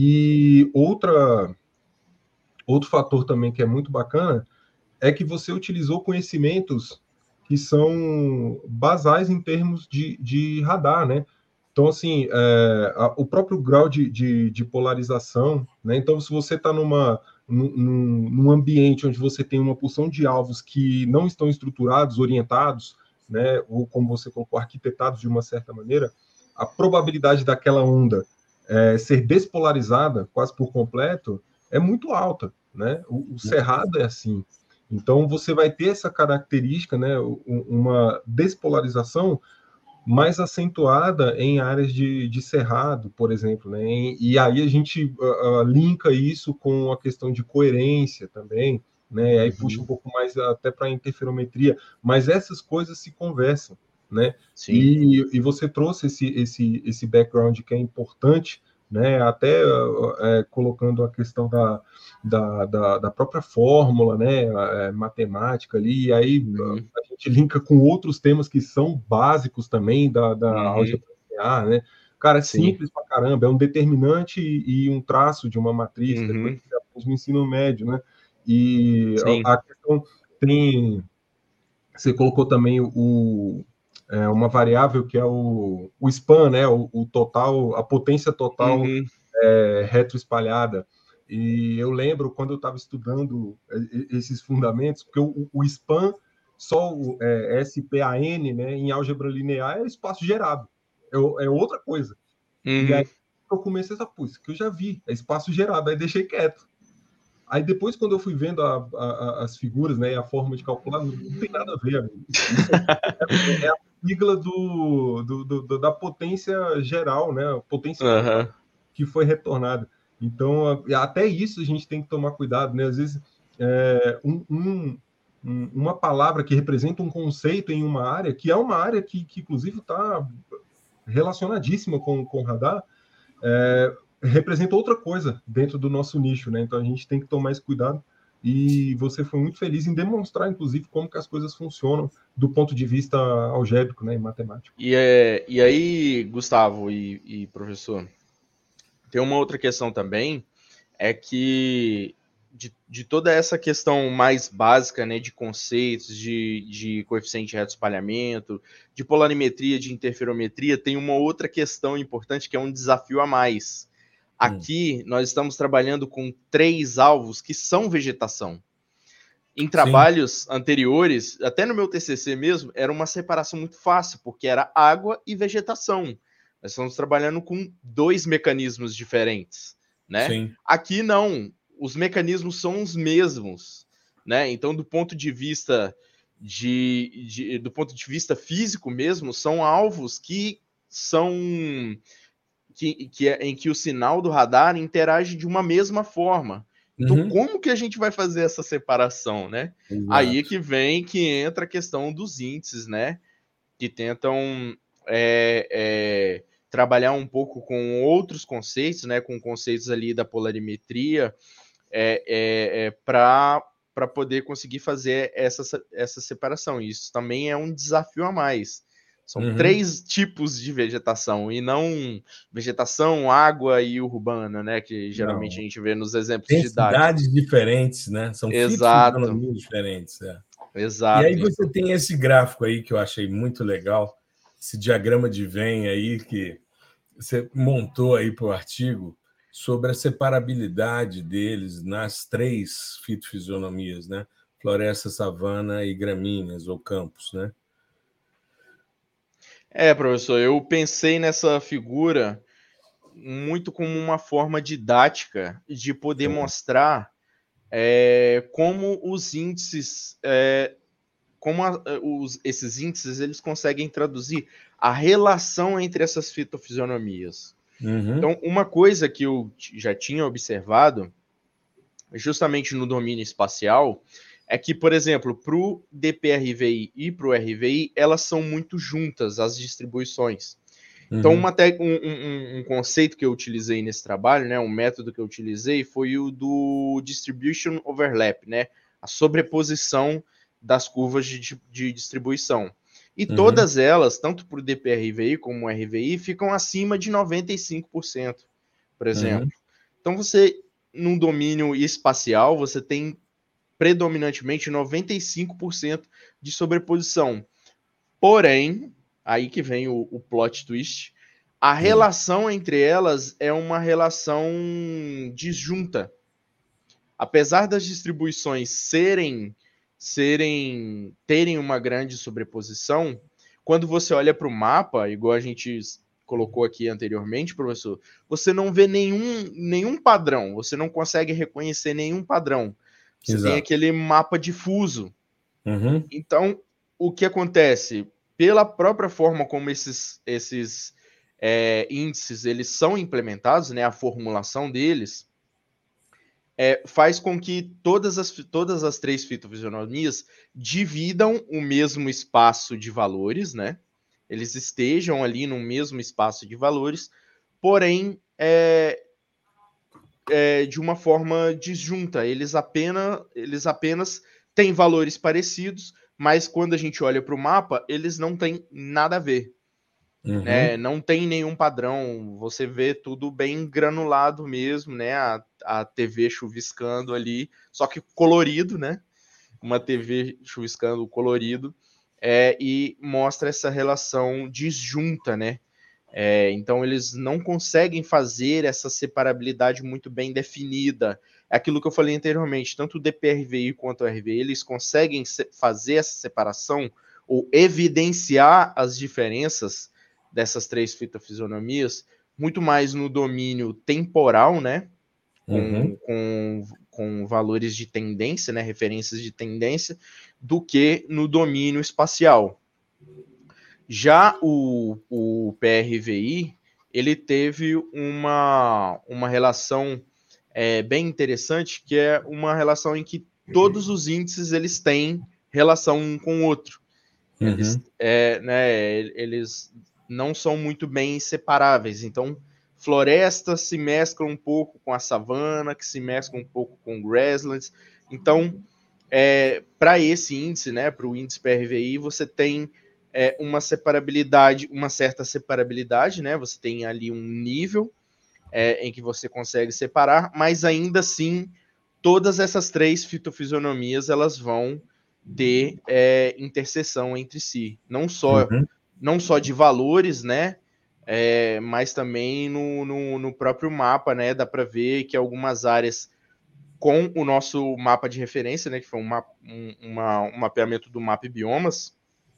E outra, outro fator também que é muito bacana é que você utilizou conhecimentos que são basais em termos de, de radar, né? Então, assim, é, a, o próprio grau de, de, de polarização, né? Então, se você está numa, num, num ambiente onde você tem uma porção de alvos que não estão estruturados, orientados, né? Ou, como você colocou, arquitetados de uma certa maneira, a probabilidade daquela onda é, ser despolarizada quase por completo é muito alta, né? O, o cerrado é assim. Então, você vai ter essa característica, né? Uma despolarização mais acentuada em áreas de, de cerrado, por exemplo, né? E, e aí a gente uh, uh, linka isso com a questão de coerência também, né? Aí uhum. puxa um pouco mais até para a interferometria, mas essas coisas se conversam, né? Sim. E, e você trouxe esse, esse, esse background que é importante, né? Até uh, é, colocando a questão da, da, da, da própria fórmula, né? É, matemática ali, e aí uhum. uh, a gente linka com outros temas que são básicos também da, da uhum. álgebra linear, né? Cara, é Sim. simples pra caramba, é um determinante e, e um traço de uma matriz, uhum. depois que você aprende no ensino médio, né? E a, a questão tem... Você colocou também o... É uma variável que é o, o span, né? O, o total, a potência total uhum. é, retroespalhada. E eu lembro quando eu estava estudando esses fundamentos, porque o, o span, só o é, S P A N, né? Em álgebra linear é espaço gerado, é, é outra coisa. Uhum. E aí eu comecei a pô, isso que eu já vi, é espaço gerado, aí deixei quieto. Aí depois, quando eu fui vendo a, a, as figuras, né, e a forma de calcular, não, não tem nada a ver, amigo. Isso é, é a sigla do, do, do, da potência geral, né? A potência uhum. que foi retornada. Então, até isso a gente tem que tomar cuidado, né? Às vezes, é, um, um, uma palavra que representa um conceito em uma área, que é uma área que, que inclusive, está relacionadíssima com o radar, é, representa outra coisa dentro do nosso nicho, né? Então a gente tem que tomar esse cuidado e você foi muito feliz em demonstrar, inclusive, como que as coisas funcionam do ponto de vista algébrico, né, e matemático. E, é, e aí, Gustavo e, e professor, tem uma outra questão também, é que de, de toda essa questão mais básica, né, de conceitos, de, de coeficiente de retroespalhamento, de polarimetria, de interferometria, tem uma outra questão importante que é um desafio a mais. Aqui, hum. nós estamos trabalhando com três alvos que são vegetação. Em trabalhos Sim. anteriores, até no meu T C C mesmo, era uma separação muito fácil, porque era água e vegetação. Nós estamos trabalhando com dois mecanismos diferentes, né? Sim. Aqui, não. Os mecanismos são os mesmos, né? Então, do ponto de vista de, de, do ponto de vista físico mesmo, são alvos que são... Que, que é, em que o sinal do radar interage de uma mesma forma. Então, uhum. como que a gente vai fazer essa separação, né? Exato. Aí que vem, que entra a questão dos índices, né? Que tentam é, é, trabalhar um pouco com outros conceitos, né? Com conceitos ali da polarimetria, é, é, é, para para poder conseguir fazer essa, essa separação. Isso também é um desafio a mais. São uhum. três tipos de vegetação, e não vegetação, água e urbana, né? Que geralmente não. a gente vê nos exemplos Tem didáticos. Cidades diferentes, né? São fitofisionomias diferentes. É. Exato. E aí você tem esse gráfico aí que eu achei muito legal, esse diagrama de Venn aí que você montou aí para o artigo sobre a separabilidade deles nas três fitofisionomias, né? Floresta, savana e gramíneas ou campos, né? É, professor, eu pensei nessa figura muito como uma forma didática de poder Sim. mostrar é, como os índices, é, como a, os, esses índices eles conseguem traduzir a relação entre essas fitofisionomias. Uhum. Então, uma coisa que eu já tinha observado, justamente no domínio espacial, é que, por exemplo, para o D P R V I e para o R V I, elas são muito juntas, as distribuições. Uhum. Então, uma te- um, um, um conceito que eu utilizei nesse trabalho, né, um método que eu utilizei, foi o do Distribution Overlap, né, a sobreposição das curvas de, de distribuição. E uhum. todas elas, tanto para o D P R V I como o R V I, ficam acima de noventa e cinco por cento, por exemplo. Uhum. Então, você, num domínio espacial, você tem predominantemente noventa e cinco por cento de sobreposição. Porém, aí que vem o, o plot twist, a uhum. relação entre elas é uma relação disjunta. Apesar das distribuições serem, serem terem uma grande sobreposição, quando você olha para o mapa, igual a gente colocou aqui anteriormente, professor, você não vê nenhum, nenhum padrão, você não consegue reconhecer nenhum padrão. Você Exato. Tem aquele mapa difuso. Uhum. Então, o que acontece? Pela própria forma como esses, esses é, índices eles são implementados, né, a formulação deles, é, faz com que todas as, todas as três fitofisionomias dividam o mesmo espaço de valores, né? Eles estejam ali no mesmo espaço de valores, porém, é, é, de uma forma disjunta. Eles apenas, eles apenas têm valores parecidos, mas quando a gente olha para o mapa, eles não têm nada a ver. Uhum. Né? Não tem nenhum padrão, você vê tudo bem granulado mesmo, né? A, a T V chuviscando ali, só que colorido, né? Uma T V chuviscando colorido, é, e mostra essa relação disjunta, né? É, então eles não conseguem fazer essa separabilidade muito bem definida. É aquilo que eu falei anteriormente, tanto o D P R V I quanto o R V I, eles conseguem fazer essa separação ou evidenciar as diferenças dessas três fitofisionomias muito mais no domínio temporal, né? Com, uhum. com, com valores de tendência, né? Referências de tendência, do que no domínio espacial. Já o, o P R V I, ele teve uma, uma relação é, bem interessante, que é uma relação em que todos os índices eles têm relação um com o outro. Uhum. Eles, é, né, eles não são muito bem separáveis. Então, florestas se mesclam um pouco com a savana, que se mesclam um pouco com grasslands. Então, é, para esse índice, né, para o índice P R V I, você tem é, uma separabilidade, uma certa separabilidade, né? Você tem ali um nível é, em que você consegue separar, mas ainda assim, todas essas três fitofisionomias elas vão ter é, interseção entre si, não só, uhum. não só de valores, né? É, mas também no, no, no próprio mapa, né? Dá para ver que algumas áreas com o nosso mapa de referência, né? Que foi um, mapa, um, uma, um mapeamento do Map Biomas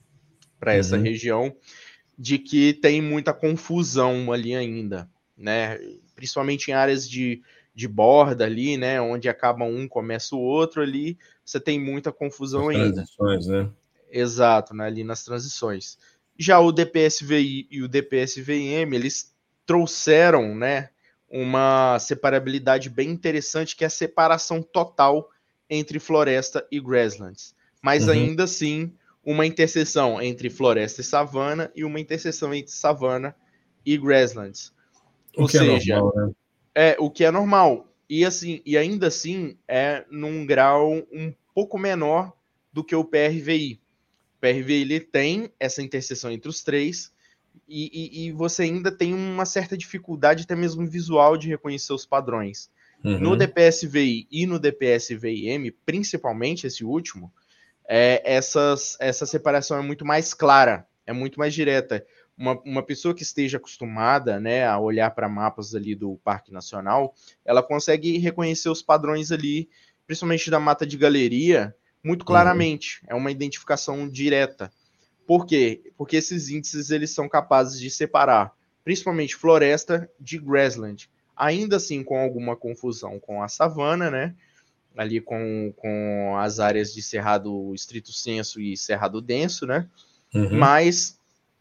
para essa uhum. região, de que tem muita confusão ali ainda, né? Principalmente em áreas de, de borda ali, né? Onde acaba um, começa o outro ali, você tem muita confusão As ainda. Transições, né? Exato, né? Ali nas transições. Já o D P S V I e o D P S V M, eles trouxeram, né? Uma separabilidade bem interessante, que é a separação total entre floresta e grasslands. Mas uhum. ainda assim, uma interseção entre floresta e savana e uma interseção entre savana e grasslands. O Ou que seja, é normal, né? É o que é normal. E, assim, e ainda assim é num grau um pouco menor do que o P R V I. O P R V I ele tem essa interseção entre os três e, e, e você ainda tem uma certa dificuldade até mesmo visual de reconhecer os padrões. Uhum. No D P S V I e no D P S V I M, principalmente esse último, É, essas, essa separação é muito mais clara, é muito mais direta. Uma, uma pessoa que esteja acostumada, né, a olhar para mapas ali do Parque Nacional, ela consegue reconhecer os padrões ali, principalmente da mata de galeria, muito claramente. Uhum. É uma identificação direta. Por quê? Porque esses índices eles são capazes de separar, principalmente floresta de grassland. Ainda assim, com alguma confusão com a savana, né? Ali com, com as áreas de cerrado estrito senso e cerrado denso, né? Uhum. Mas,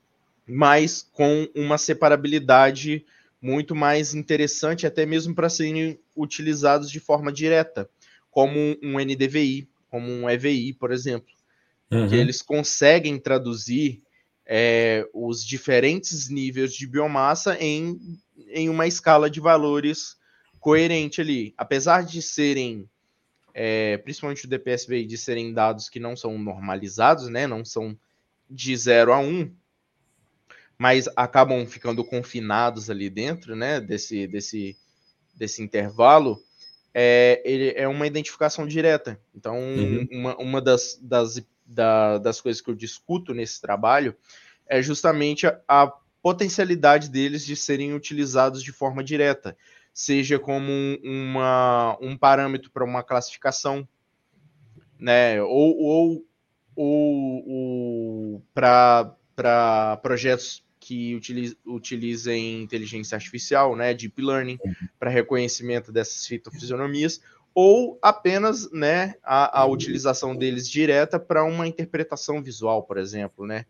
mas com uma separabilidade muito mais interessante, até mesmo para serem utilizados de forma direta, como um N D V I como um E V I, por exemplo, Uhum. que eles conseguem traduzir é, os diferentes níveis de biomassa em, em uma escala de valores coerente ali. Apesar de serem, é, principalmente o D P S V I, de serem dados que não são normalizados, né, não são de zero a um, mas acabam ficando confinados ali dentro, né, desse, desse, desse intervalo, é, ele é uma identificação direta. Então, Uhum. uma, uma das, das, da, das coisas que eu discuto nesse trabalho é justamente a, a potencialidade deles de serem utilizados de forma direta, seja como um, uma, um parâmetro para uma classificação, né, ou, ou, ou, ou para projetos que utiliz, utilizem inteligência artificial, né, deep learning, para reconhecimento dessas fitofisionomias, ou apenas, né, a, a utilização deles direta para uma interpretação visual, por exemplo, né.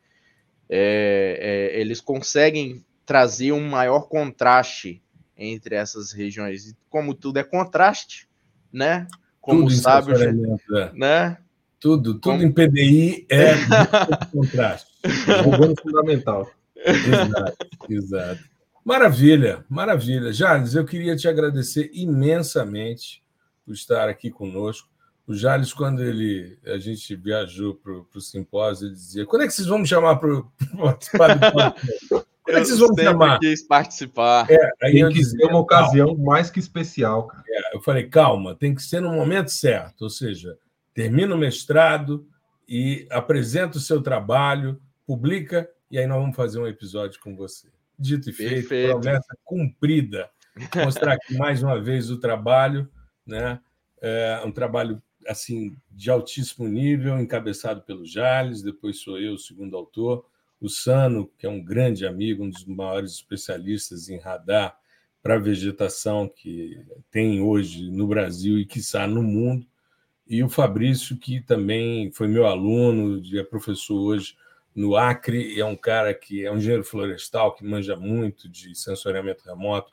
É, é, eles conseguem trazer um maior contraste entre essas regiões. E como tudo é contraste, né? Como Tudo em sabe, sensoriamento, é. né? Tudo, tudo Como... em P D I é contraste. Jogando fundamental. Exato, exato. Maravilha, maravilha. Jales, eu queria te agradecer imensamente por estar aqui conosco. O Jales, quando ele, a gente viajou para o simpósio, ele dizia: quando é que vocês vão me chamar para participar do podcast? Quando é que vocês vão me chamar? Eu quis participar. É, aí Tem eu que dizia, ser uma ocasião mais que especial, cara. É, eu falei, calma, tem que ser no momento certo, ou seja, termina o mestrado e apresenta o seu trabalho, publica, e aí nós vamos fazer um episódio com você. Dito e feito, Perfeito. Promessa cumprida. Mostrar aqui mais uma vez o trabalho, né? É um trabalho assim de altíssimo nível, encabeçado pelo Jales, depois sou eu, o segundo autor, o Sano, que é um grande amigo, um dos maiores especialistas em radar para vegetação que tem hoje no Brasil e, quiçá, no mundo, e o Fabrício, que também foi meu aluno, é professor hoje no Acre, e é um cara que é um engenheiro florestal, que manja muito de sensoriamento remoto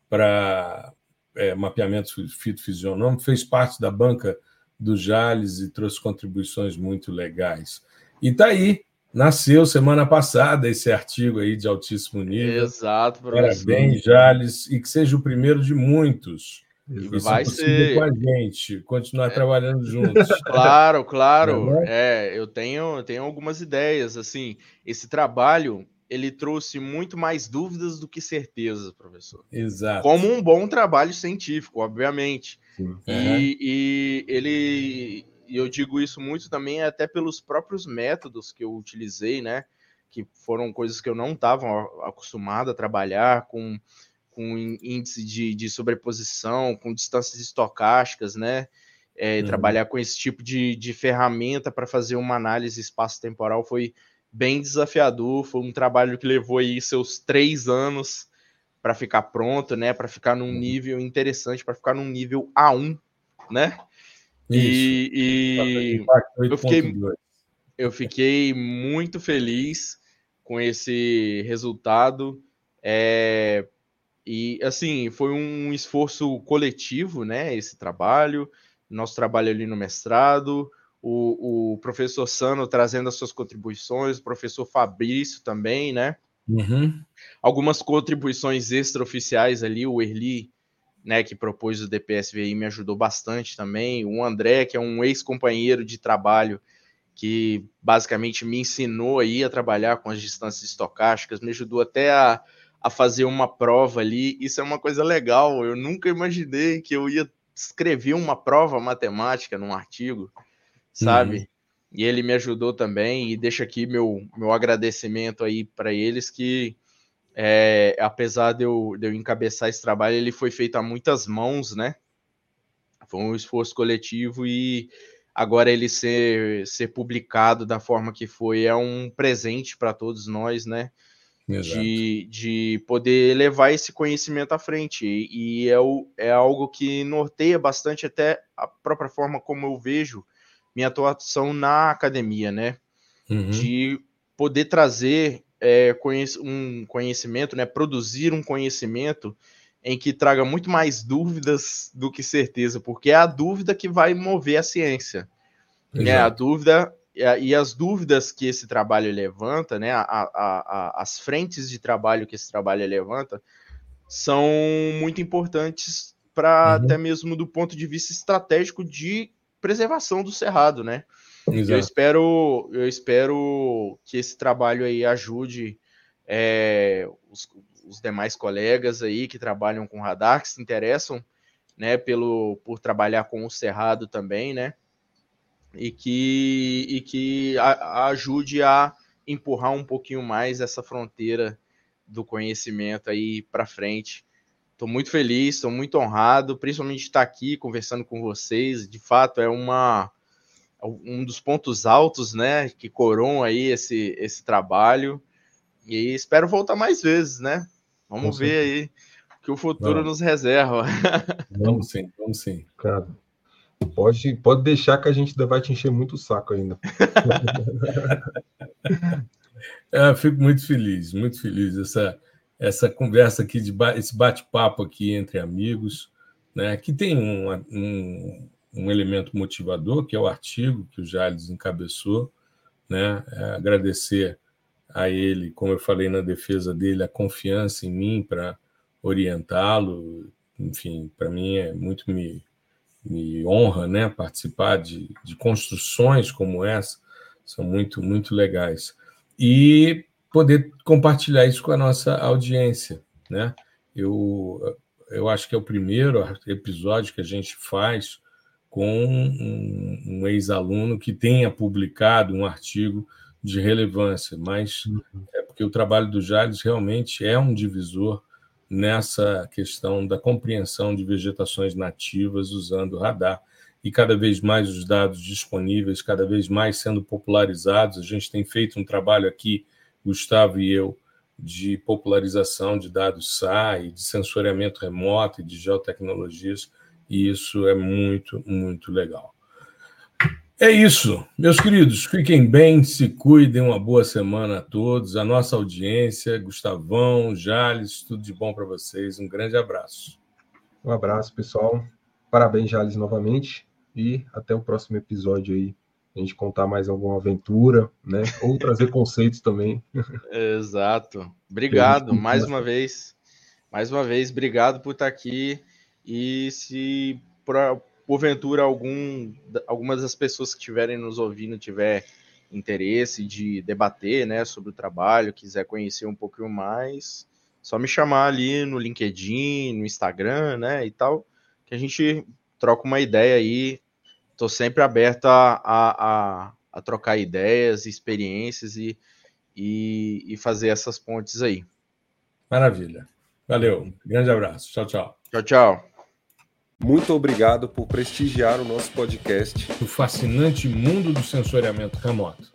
para é, mapeamento fitofisionômico, fez parte da banca do Jales e trouxe contribuições muito legais. E está aí, nasceu semana passada esse artigo aí de altíssimo nível. Exato, professor. Parabéns, Jales, e que seja o primeiro de muitos. E Isso vai é possível ser com a gente, continuar é. trabalhando juntos. Claro, claro. Não é? É, eu tenho, eu tenho algumas ideias. Assim, esse trabalho ele trouxe muito mais dúvidas do que certezas, professor. Exato. Como um bom trabalho científico, obviamente. Sim. E, Uhum. e ele, e eu digo isso muito também até pelos próprios métodos que eu utilizei, né? Que foram coisas que eu não estava acostumado a trabalhar com, com índice de, de sobreposição, com distâncias estocásticas, né? É, uhum. Trabalhar com esse tipo de, de ferramenta para fazer uma análise espaço-temporal foi bem desafiador, foi um trabalho que levou aí seus três anos para ficar pronto, né? Para ficar num nível interessante, para ficar num nível A um, né? Isso. E, e eu, fiquei, eu fiquei muito feliz com esse resultado. É, e assim, foi um esforço coletivo, né? Esse trabalho, nosso trabalho ali no mestrado. O, o professor Sano trazendo as suas contribuições, o professor Fabrício também, né? Uhum. Algumas contribuições extraoficiais ali, o Erli, né, que propôs o D P S V I, me ajudou bastante também. O André, que é um ex-companheiro de trabalho, que basicamente me ensinou aí a trabalhar com as distâncias estocásticas, me ajudou até a, a fazer uma prova ali. Isso é uma coisa legal, eu nunca imaginei que eu ia escrever uma prova matemática num artigo, sabe? Uhum. E ele me ajudou também, e deixo aqui meu, meu agradecimento aí para eles, que é, apesar de eu, de eu encabeçar esse trabalho, ele foi feito a muitas mãos, né? Foi um esforço coletivo, e agora ele ser, ser publicado da forma que foi é um presente para todos nós, né? De, de poder levar esse conhecimento à frente, e, e é, o, é algo que norteia bastante até a própria forma como eu vejo minha atuação na academia, né? Uhum. De poder trazer é, um conhecimento, né? Produzir um conhecimento em que traga muito mais dúvidas do que certeza, porque é a dúvida que vai mover a ciência. né, a dúvida e as dúvidas que esse trabalho levanta, né, a, a, a, as frentes de trabalho que esse trabalho levanta são muito importantes para uhum. até mesmo do ponto de vista estratégico de preservação do cerrado, né? Exato. Eu espero, eu espero que esse trabalho aí ajude é, os, os demais colegas aí que trabalham com radar, que se interessam, né, pelo, por trabalhar com o cerrado também, né? E que, e que a, a ajude a empurrar um pouquinho mais essa fronteira do conhecimento aí para frente. Estou muito feliz, estou muito honrado, principalmente de estar aqui conversando com vocês. De fato, é uma, um dos pontos altos, né, que coroam aí esse, esse trabalho. E espero voltar mais vezes, né? Vamos com ver certeza. Aí o que o futuro vamos. Nos reserva. Vamos sim, vamos sim. Cara, pode, pode deixar que a gente vai te encher muito o saco ainda. Eu fico muito feliz, muito feliz. Essa, essa conversa aqui, de ba- esse bate-papo aqui entre amigos, né, que tem um, um, um elemento motivador, que é o artigo que o Jales encabeçou, né? É agradecer a ele, como eu falei na defesa dele, a confiança em mim para orientá-lo. Enfim, para mim é muito me, me honra, né, participar de, de construções como essa, são muito, muito legais. E poder compartilhar isso com a nossa audiência, né? Eu, eu acho que é o primeiro episódio que a gente faz com um, um ex-aluno que tenha publicado um artigo de relevância, mas é porque o trabalho do Jales realmente é um divisor nessa questão da compreensão de vegetações nativas usando radar. E cada vez mais os dados disponíveis, cada vez mais sendo popularizados. A gente tem feito um trabalho aqui, Gustavo e eu, de popularização de dados S A R, de sensoriamento remoto e de geotecnologias, e isso é muito, muito legal. É isso, meus queridos, fiquem bem, se cuidem, uma boa semana a todos, a nossa audiência, Gustavão, Jales, tudo de bom para vocês, um grande abraço. Um abraço, pessoal, parabéns, Jales, novamente, e até o próximo episódio aí, a gente contar mais alguma aventura, né, ou trazer conceitos também. Exato, obrigado, mais uma vez, mais uma vez, obrigado por estar aqui, e se pra... porventura algum, algumas das pessoas que estiverem nos ouvindo tiver interesse de debater, né, sobre o trabalho, quiser conhecer um pouquinho mais, só me chamar ali no LinkedIn, no Instagram, né, e tal, que a gente troca uma ideia aí. Estou sempre aberto a, a, a, a trocar ideias, experiências e, e, e fazer essas pontes aí. Maravilha. Valeu. Grande abraço. Tchau, tchau. Tchau, tchau. Muito obrigado por prestigiar o nosso podcast. O fascinante mundo do sensoriamento remoto.